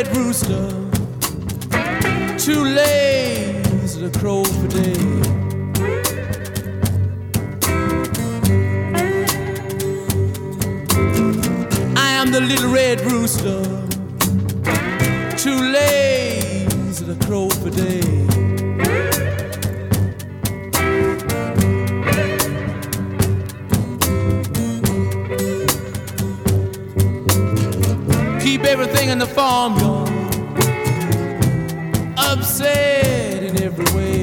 red rooster, too lazy to crow for day. I am the little red rooster, too lazy to crow for day. Keep everything in the farmyard upset in every way.